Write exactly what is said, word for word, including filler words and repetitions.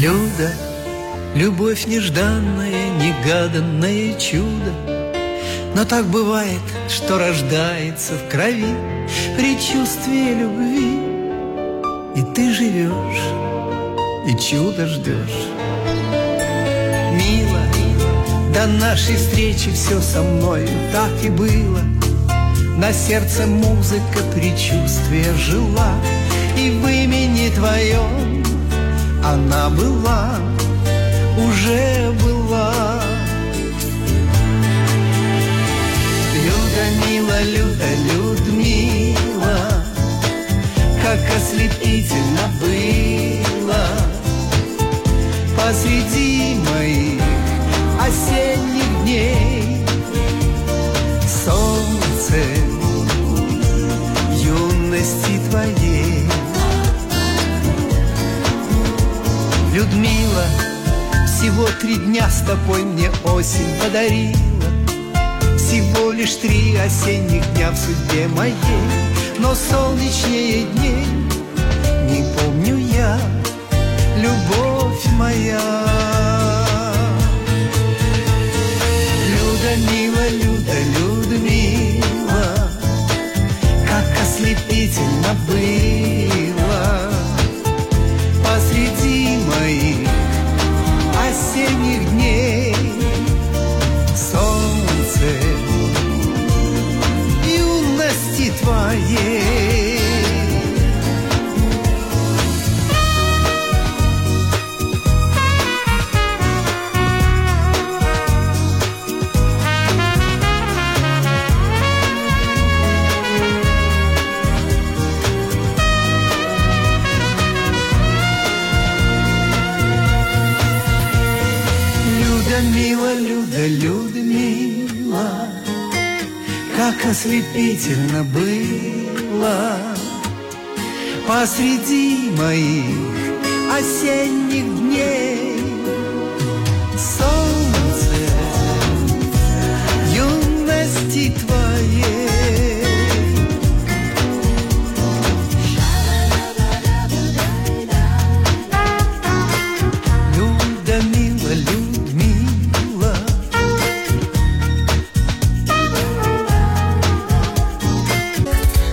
Люда, любовь нежданная, негаданное чудо. Но так бывает, что рождается в крови предчувствие любви. И ты живешь, и чудо ждешь. Мило, до нашей встречи все со мною так и было. На сердце музыка предчувствия жила, и в имени твоем она была, уже была. Люда, мила, Люда, Людмила, как ослепительно было посреди моих осенних дней солнце юности твоей. Людмила, всего три дня с тобой мне осень подарила, всего лишь три осенних дня в судьбе моей, но солнечнее дней не помню я, любовь моя. Люда, мила, Люда, Людмила, как ослепительно было посреди моих осенних дней солнце юности твоей. Мила, Люда, Людмила, как ослепительно было посреди моих осенних дней